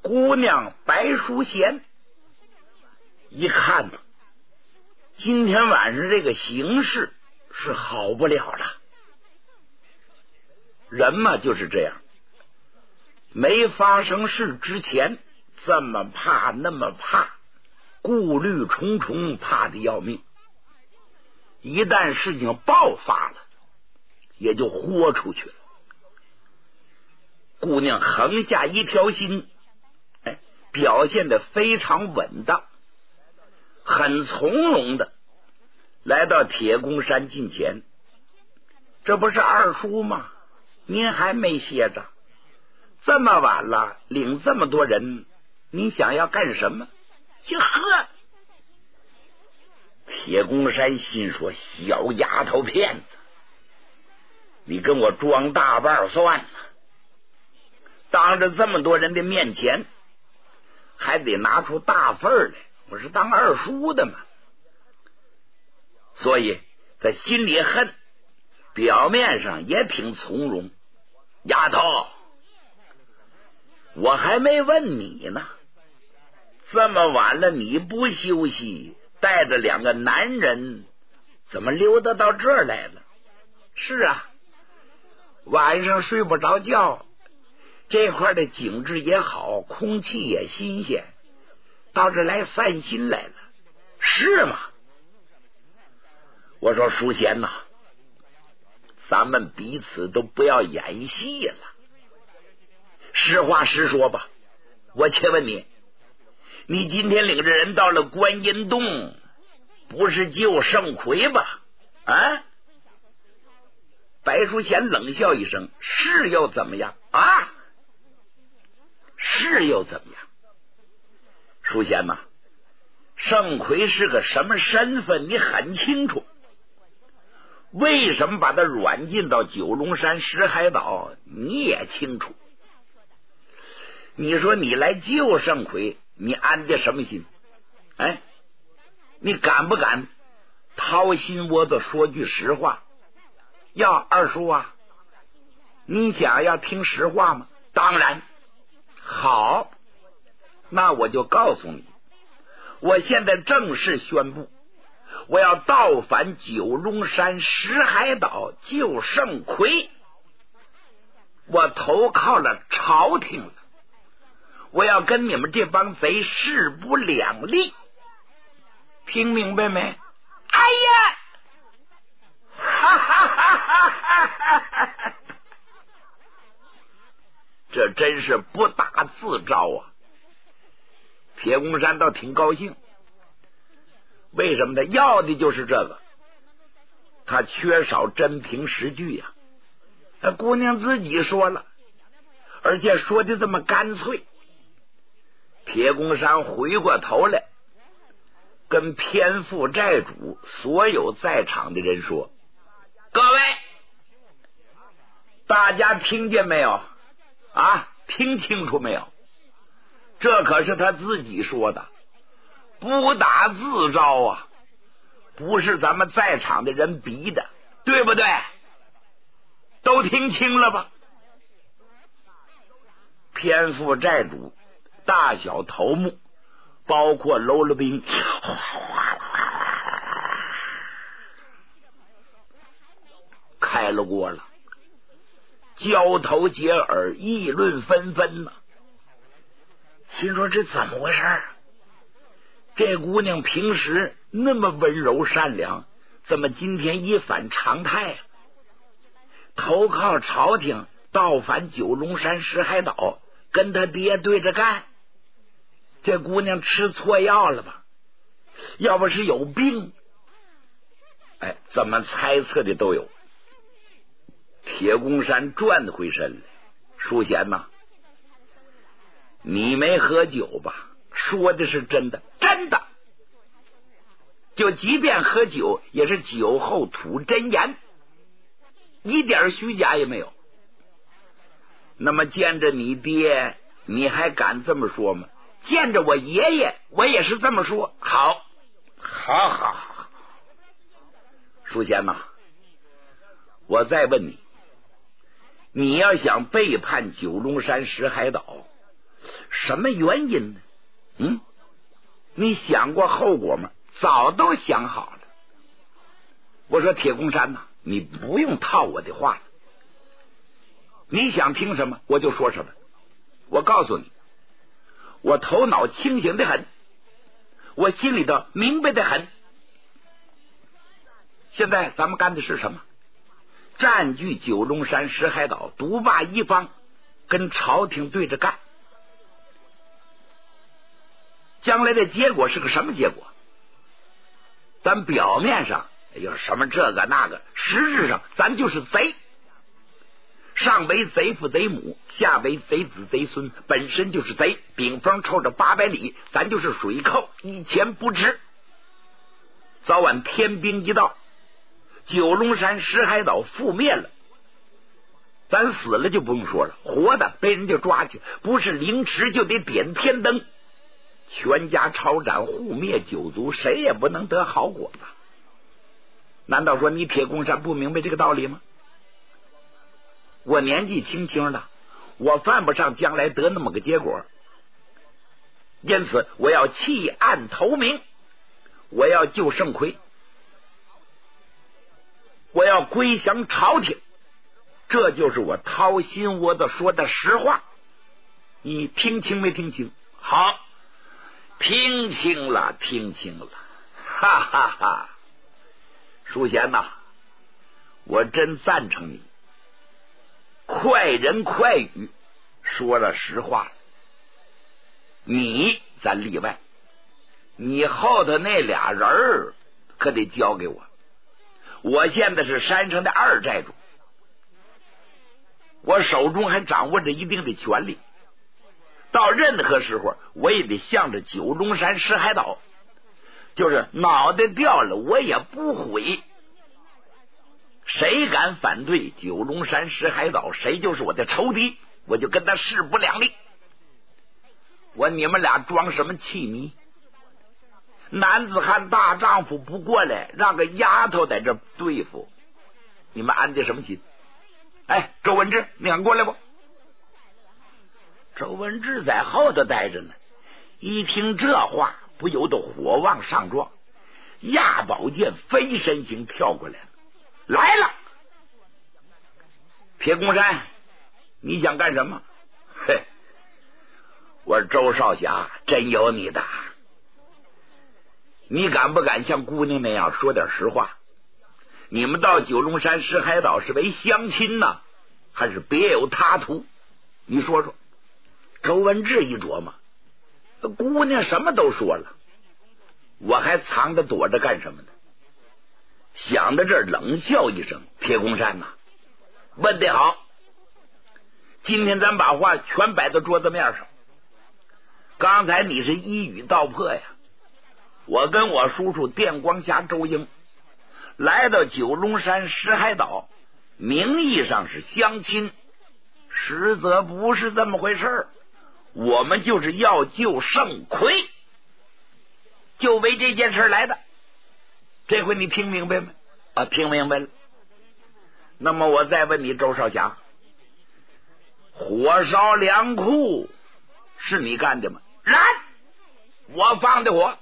姑娘白淑贤一看呢，今天晚上这个形势是好不了了。人嘛就是这样，没发生事之前这么怕那么怕，顾虑重重，怕得要命。一旦事情爆发了，也就豁出去了。姑娘横下一条心，表现得非常稳当，很从容的来到铁公山近前。这不是二叔吗？您还没歇着？这么晚了，领这么多人，您想要干什么？去喝。铁公山心说：小丫头片子，你跟我装大腕算了，当着这么多人的面前还得拿出大份来，我是当二叔的嘛。所以他心里恨，表面上也挺从容。丫头，我还没问你呢，这么晚了你不休息，带着两个男人怎么溜达到这儿来了？是啊，晚上睡不着觉，这块的景致也好，空气也新鲜，到这来散心来了，是吗？我说淑贤呐，咱们彼此都不要演戏了，实话实说吧。我且问你，你今天领着人到了观音洞，不是救圣魁吧？啊！白淑贤冷笑一声：是又怎么样啊？是又怎么样？淑贤呐，圣魁是个什么身份你很清楚，为什么把他软禁到九龙山石海岛你也清楚。你说你来救圣魁，你安的什么心？你敢不敢掏心窝子说句实话？要二叔啊，你想要听实话吗？当然好，那我就告诉你，我现在正式宣布，我要倒返九龙山石海岛救圣魁，我投靠了朝廷了，我要跟你们这帮贼势不两立，听明白没？哎呀！哈哈哈哈哈哈！这真是不打自招啊！铁公山倒挺高兴，为什么呢？要的就是这个，他缺少真凭实据呀。那姑娘自己说了，而且说的这么干脆。铁公山回过头来跟偏负债主所有在场的人说：各位，大家听见没有啊？听清楚没有？这可是他自己说的，不打自招啊，不是咱们在场的人逼的，对不对？都听清了吧？偏负债主大小头目，包括喽啰兵，开了锅了，交头接耳，议论纷纷呢。心说这怎么回事？这姑娘平时那么温柔善良，怎么今天一反常态啊？投靠朝廷，倒返九龙山石海岛，跟他爹对着干。这姑娘吃错药了吧？要不是有病，怎么猜测的都有。铁公山转回身来，淑贤呐，你没喝酒吧？说的是真的，真的。就即便喝酒，也是酒后吐真言，一点虚假也没有。那么见着你爹，你还敢这么说吗？见着我爷爷，我也是这么说。好，淑贤呐，我再问你，你要想背叛九龙山石海岛， 什么原因呢？你想过后果吗？早都想好了。我说铁公山呐，你不用套我的话了，你想听什么我就说什么。我告诉你，我头脑清醒的很，我心里头明白的很。现在咱们干的是什么？占据九龙山石海岛，独霸一方，跟朝廷对着干。将来的结果是个什么结果？咱表面上有什么这个那个，实质上咱就是贼。上为贼父贼母，下为贼子贼孙，本身就是贼。顶风抽着800里，咱就是水寇，一钱不值。早晚天兵一到，九龙山石海岛覆灭了，咱死了就不用说了，活的被人家抓去，不是凌迟就得点天灯，全家抄斩，互灭九族，谁也不能得好果子。难道说你铁公山不明白这个道理吗？我年纪轻轻的，我犯不上将来得那么个结果，因此我要弃暗投明，我要救圣魁，我要归降朝廷，这就是我掏心窝子说的实话。你听清没听清？好，听清了，听清了，哈哈哈！淑贤呐，我真赞成你，快人快语，说了实话。你咱例外，你后头那俩人儿可得交给我。我现在是山上的2寨主，我手中还掌握着一定的权力，到任何时候我也得向着九龙山石海岛，就是脑袋掉了我也不悔。谁敢反对九龙山石海岛，谁就是我的仇敌，我就跟他势不两立。你们俩装什么气迷？男子汉大丈夫不过来，让个丫头在这对付，你们安的什么心？哎，周文志，你敢过来不？周文志在后头待着呢，一听这话，不由得火往上撞，压宝剑飞身形跳过来了。来了，铁公山，你想干什么？嘿，我周少侠真有你的，你敢不敢像姑娘那样说点实话？你们到九龙山石海岛是为相亲呢，还是别有他图？你说说。周文志一琢磨，姑娘什么都说了，我还藏着躲着干什么呢？想到这儿，冷笑一声：“铁公山呐，问得好！今天咱把话全摆到桌子面上。刚才你是一语道破呀！我跟我叔叔电光侠周英来到九龙山石海岛，名义上是相亲，实则不是这么回事。我们就是要救圣魁，就为这件事来的。这回你听明白没？啊，听明白了。那么我再问你，周少侠，火烧粮库是你干的吗？然，我放的火。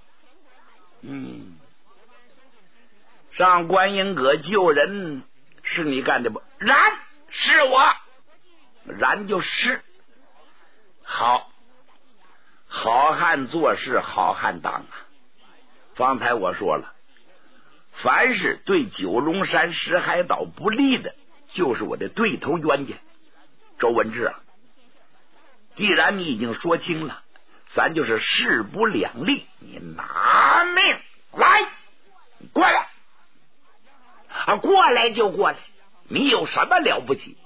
上观音阁救人是你干的不？然，是我。然就是。好，好汉做事好汉当啊！方才我说了，凡是对九龙山石海岛不利的，就是我的对头冤家。周文志啊，既然你已经说清了，咱就是势不两立，你拿命来，过来啊！过来就过来，你有什么了不起？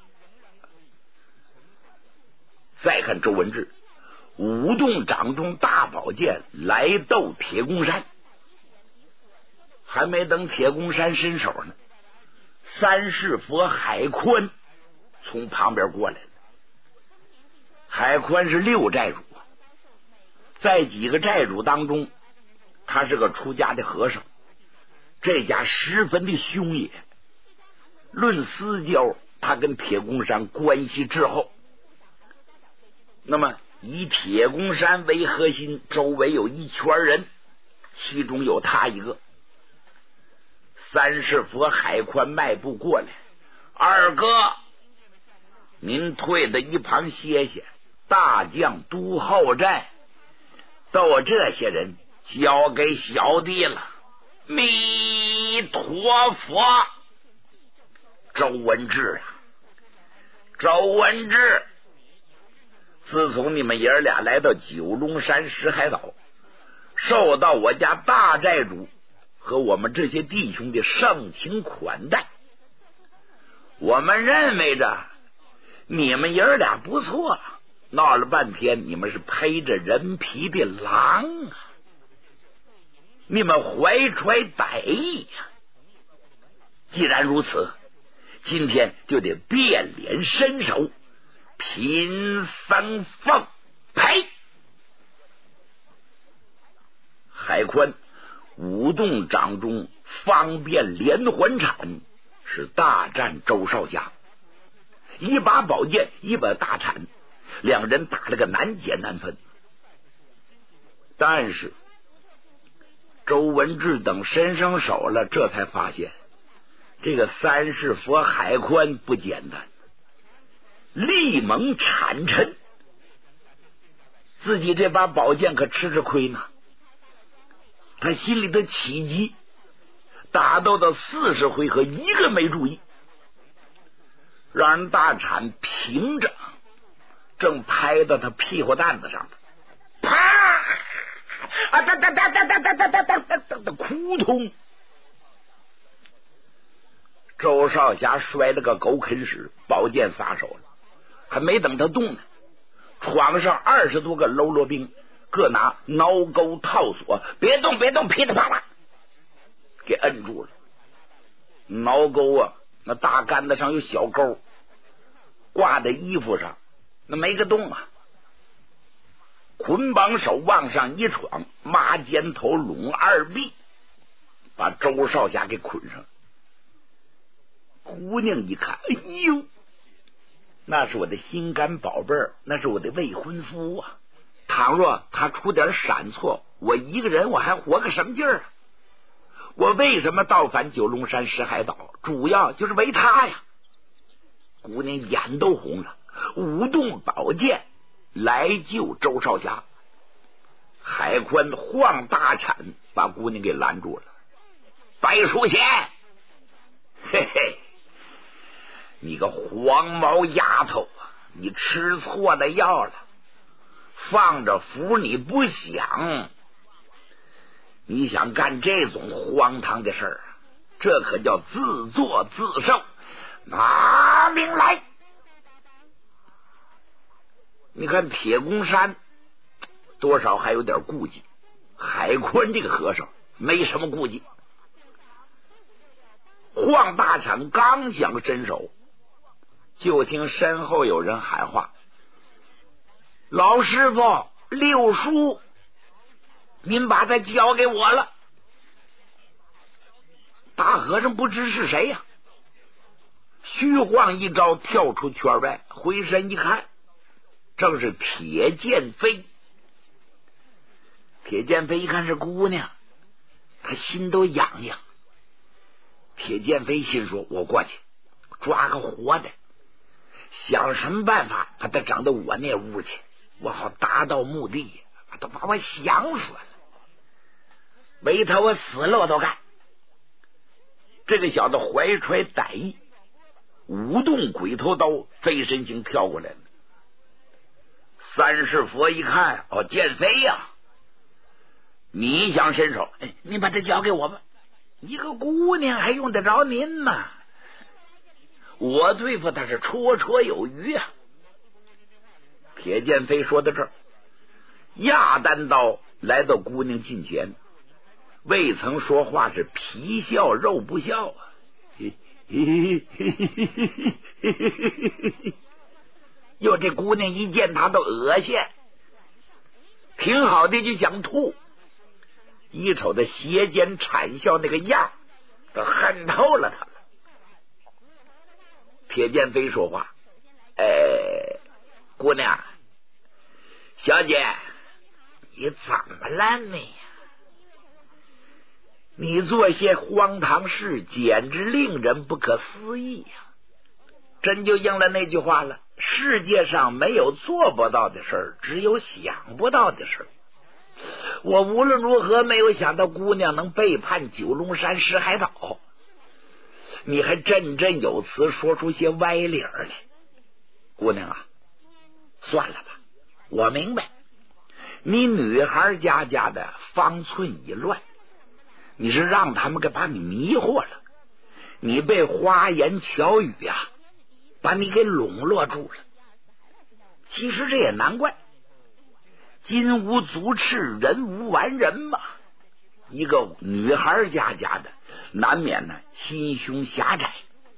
再看周文志舞动掌中大宝剑来斗铁公山，还没等铁公山伸手呢，三世佛海宽从旁边过来了。海宽是6寨主，在几个寨主当中，他是个出家的和尚，这家十分的凶野。论私交，他跟铁公山关系之后。那么以铁公山为核心，周围有一圈人，其中有他一个。三世佛海宽迈步过来，二哥，您退到一旁歇歇，大将督后寨都这些人交给小弟了。弥陀佛。周文志啊，周文志，自从你们爷俩来到九龙山石海岛，受到我家大寨主和我们这些弟兄的盛情款待，我们认为着你们爷俩不错，闹了半天你们是披着人皮的狼啊，你们怀揣歹意呀！既然如此，今天就得变脸伸手，拼分奉陪。海宽舞动掌中方便连环铲，是大战周少侠，一把宝剑一把大铲，两人打了个难解难分。但是周文志等伸上手了，这才发现这个三世佛海宽不简单，力猛铲沉，自己这把宝剑可吃亏呢。他心里的起急，打斗到40回合一个没注意，让人大铲平着，正拍到他屁股蛋子上，啪啊！哒哒哒哒哒哒哒哒哒哒哒，扑通！周少侠摔了个狗啃屎，宝剑撒手了，还没等他动呢，床上20多个喽啰兵各拿挠钩套索，别动别动，噼里啪啦给摁住了。挠钩啊，那大杆子上有小钩，挂在衣服上，那没个洞啊。捆绑手往上一闯，麻尖头拢二臂，把周少侠给捆上。姑娘一看，哎呦，那是我的心肝宝贝儿，那是我的未婚夫啊！倘若他出点闪错，我一个人我还活个什么劲儿啊？我为什么到返九龙山石海岛？主要就是为他呀！姑娘眼都红了，舞动宝剑来救周少侠。海宽晃大铲把姑娘给拦住了。白淑贤，嘿嘿，你个黄毛丫头，你吃错了药了，放着福你不想，你想干这种荒唐的事儿，这可叫自作自受。拿命来！你看铁公山多少还有点顾忌，海宽这个和尚没什么顾忌。晃大铲刚想伸手，就听身后有人喊话：老师傅，六叔，您把他交给我了。大和尚不知是谁呀，虚晃一招跳出圈外，回身一看，正是铁剑飞。铁剑飞一看是姑娘，他心都痒痒。铁剑飞心说，我过去抓个活的，想什么办法把他整到我那屋去，我好达到目的，都把我想死了，为他我死了我都干。这个小子怀揣歹意，舞动鬼头刀，飞身形跳过来了。三世佛一看，哦，剑飞呀，你想伸手，你把他交给我吧，一个姑娘还用得着您吗？我对付他是绰绰有余啊。铁剑飞说到这儿，压单刀来到姑娘近前，未曾说话，是皮笑肉不笑啊。哟，这姑娘一见他都恶心，挺好的就想吐，一瞅他斜肩惨笑那个样，都恨透了他了。铁剑飞说话：姑娘， 小姐，你怎么了你？你做些荒唐事，简直令人不可思议呀！真就应了那句话了，世界上没有做不到的事儿，只有想不到的事儿。我无论如何没有想到姑娘能背叛九龙山石海岛，你还振振有词说出些歪理儿来。姑娘啊，算了吧，我明白你女孩家的方寸已乱，你是让他们给把你迷惑了，你被花言巧语啊把你给笼络住了。其实这也难怪，金无足赤，人无完人嘛。一个女孩家的，难免呢心胸狭窄。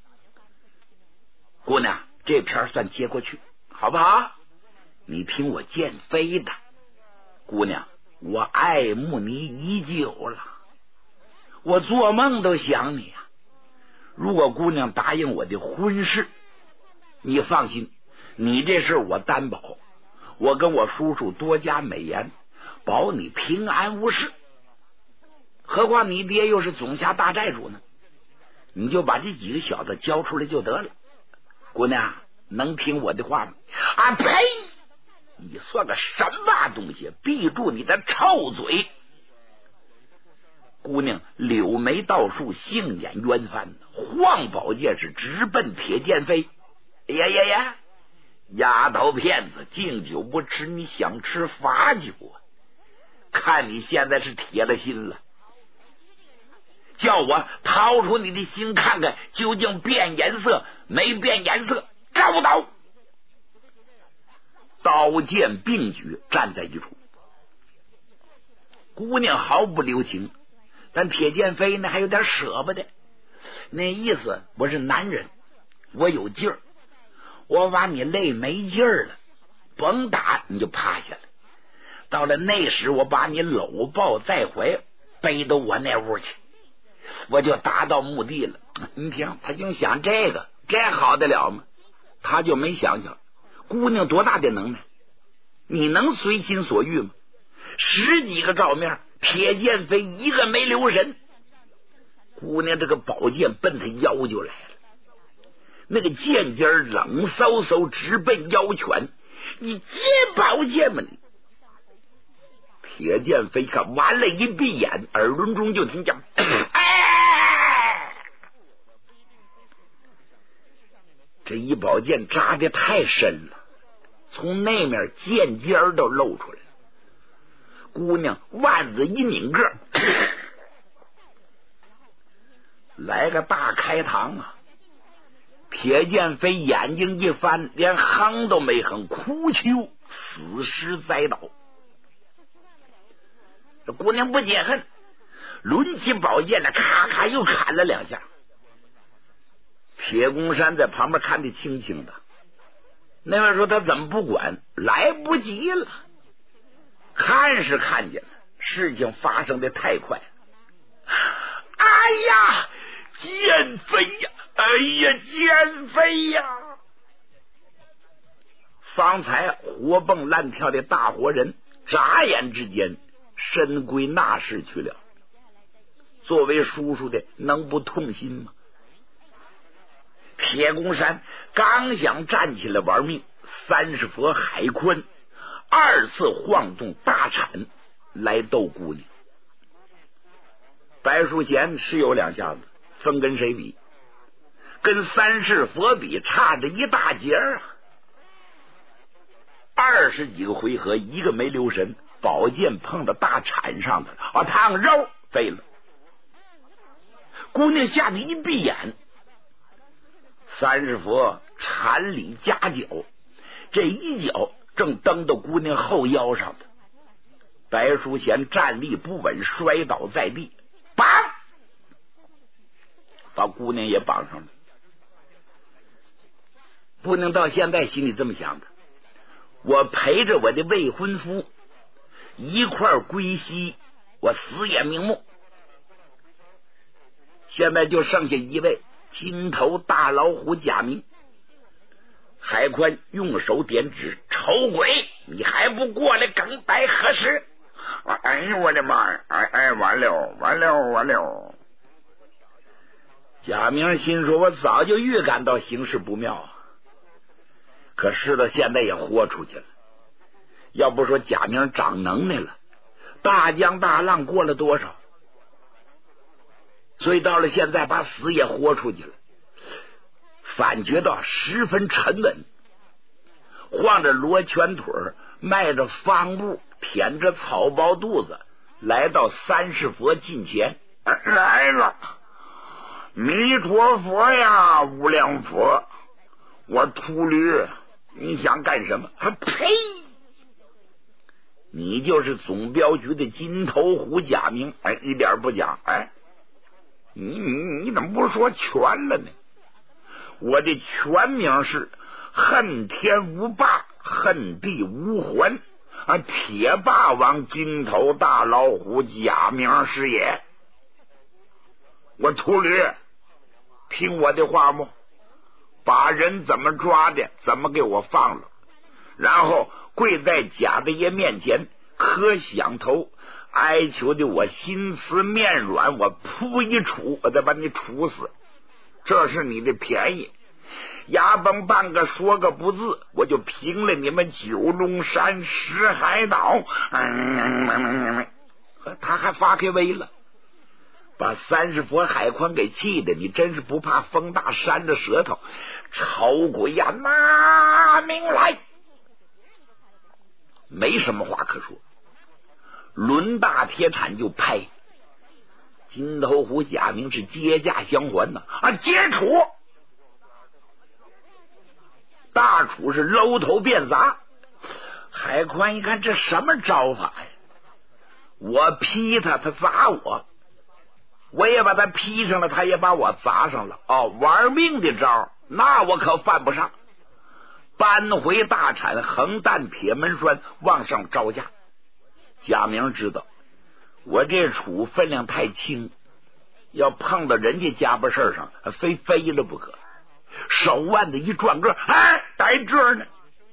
姑娘，这片算接过去，好不好？你听我建飞的，姑娘，我爱慕你已久了，我做梦都想你啊。如果姑娘答应我的婚事，你放心，你这事我担保，我跟我叔叔多加美言，保你平安无事。何况你爹又是总辖大寨主呢，你就把这几个小子交出来就得了。姑娘，能听我的话吗？啊呸！你算个什么东西？闭住你的臭嘴！姑娘柳眉倒竖，杏眼圆翻，晃宝剑是直奔铁剑飞。哎呀呀呀！丫头片子，敬酒不吃，你想吃罚酒啊？看你现在是铁了心了，叫我掏出你的心看看，究竟变颜色没变颜色？招不招？刀剑并举，站在一处。姑娘毫不留情，但铁剑飞呢还有点舍不得，那意思我是男人，我有劲儿，我把你累没劲儿了，甭打你就趴下了。到了那时，我把你搂抱在怀，背到我那屋去，我就达到目的了。你听，他就想这个，这好得了吗？他就没想想姑娘多大的能耐，你能随心所欲吗？10几个照面，铁剑飞一个没留神，姑娘这个宝剑奔他腰就来了，那个剑尖冷飕飕直奔腰拳，你接宝剑吗你？铁剑飞看完了，一闭眼，耳轮中就听见这一宝剑扎得太深了，从那面剑尖都露出来了。姑娘腕子一拧个，来个大开膛啊！铁剑飞眼睛一翻，连哼都没哼，哭泣死尸栽倒。这姑娘不解恨，抡起宝剑来，咔咔又砍了2下。铁公山在旁边看得清清的，那位说他怎么不管？来不及了，看是看见了，事情发生的太快。哎呀，剑飞呀！哎呀，剑飞呀！方才活蹦乱跳的大活人，眨眼之间身归那世去了。作为叔叔的，能不痛心吗？铁公山刚想站起来玩命，30佛海坤2次晃动大铲来斗姑娘。白淑贤是有2下子，分跟谁比？跟30佛比，差着一大截啊！20几个回合，一个没留神，宝剑碰到大铲上的啊，烫肉飞了。姑娘吓得一闭眼，30佛铲里夹脚，这一脚正蹬到姑娘后腰上的。白淑贤站立不稳，摔倒在地，绑，把姑娘也绑上了。姑娘到现在心里这么想的：我陪着我的未婚夫一块归西，我死也瞑目。现在就剩下一位金头大老虎贾明， 海宽用手点指：“丑鬼，你还不过来更待何时？” 哎呦我的妈呀！完了！ 贾明心说：“我早就预感到形势不妙，可事到现在也豁出去了。要不说贾明长能耐了，大江大浪过了多少，所以到了现在把死也豁出去了，反觉到十分沉稳，晃着罗圈腿，迈着方步，腆着草包肚子，来到三世佛近前。 来了，弥陀佛呀，无量佛！我秃驴，你想干什么？ 呸！你就是总镖局的金头虎贾明。 一点不假。你怎么不说全了呢？ 我的全名是恨天无霸，恨地无还，铁霸王金头大老虎贾明是也。 我秃驴，听我的话不？把人怎么抓的，怎么给我放了，然后跪在贾大爷面前磕响头，哀求的我心慈面软，我扑一杵，我再把你处死。这是你的便宜，牙崩半个说个不字，我就平了你们九龙山石海岛。 他还发开威了，把三世佛海宽给气的，你真是不怕风大扇着舌头。丑鬼呀，拿命来！没什么话可说，抡大铁铲就拍。金头虎贾明是接驾相还呐，接杵！大杵是搂头便砸。海宽一看这什么招法呀？我劈他，他砸我，我也把他劈上了，他也把我砸上了。玩命的招，那我可犯不上。搬回大铲，横担铁门栓往上招架。贾明知道我这杵分量太轻，要碰到人家家巴事上，非飞了不可。手腕子一转个，在这儿呢。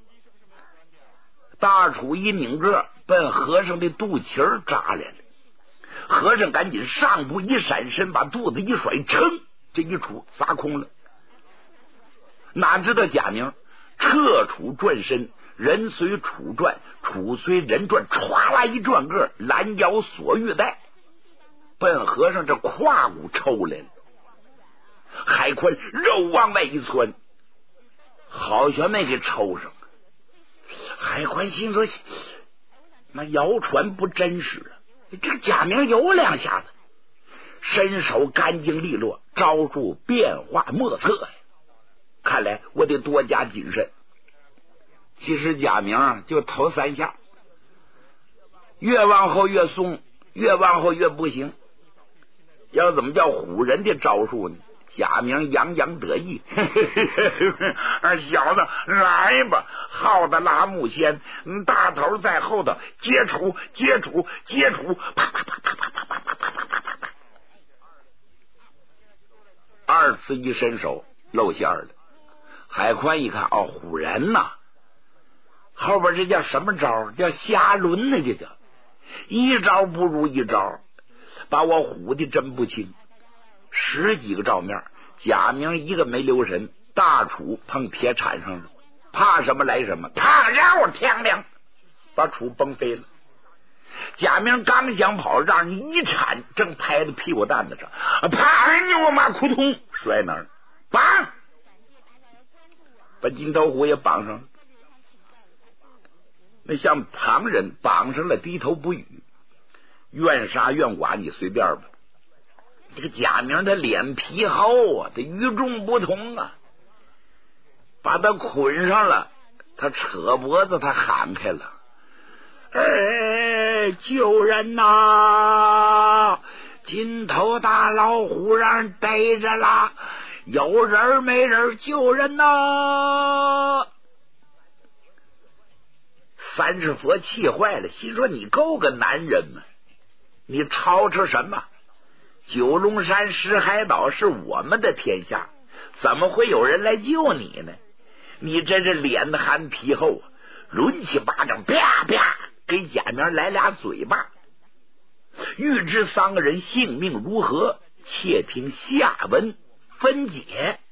大杵一拧个，奔和尚的肚脐扎来了。和尚赶紧上步一闪身，把肚子一甩，噌，这一杵砸空了。哪知道贾明撤杵转身，人随杵转，杵随人转，歘啦一转个，拦腰锁玉带，奔和尚这胯骨抽来了。海宽肉往外一窜，好悬没给抽上。海宽心说，那谣传不真实啊，这个贾明有两下子，身手干净利落，招数变化莫测呀，看来我得多加谨慎。其实贾明就头三下，越往后越松，越往后越不行。要怎么叫唬人的招数呢？贾明洋洋得意， 小子来吧，好的拉木仙，大头在后头，接触，啪啪啪啪啪啪啪啪啪啪啪， 二次一伸手露馅了。海宽一看，唬人呐，后边这叫什么招？叫瞎抡呢，这叫一招不如一招，把我唬的真不轻。十几个照面，贾明一个没留神，大杵碰铁铲上了，怕什么来什么，啪，然后天亮，把杵崩飞了。贾明刚想跑，让人一铲，正拍在屁股蛋子上，啪，我妈扑通摔那儿，绑，把金头虎也绑上了。那像旁人绑上了低头不语，愿杀愿剐你随便吧。这个贾明他脸皮厚啊，他与众不同啊，把他捆上了，他扯脖子，他喊开了，救人呐！金头大老虎让人逮着了，有人没人救人呐！三世佛气坏了，心说你够个男人吗？你吵吵什么？九龙山石海岛是我们的天下，怎么会有人来救你呢？ 你这是脸寒皮厚，抡起巴掌啪啪给贾面来俩嘴巴。欲知三个人性命如何，且听下文分解。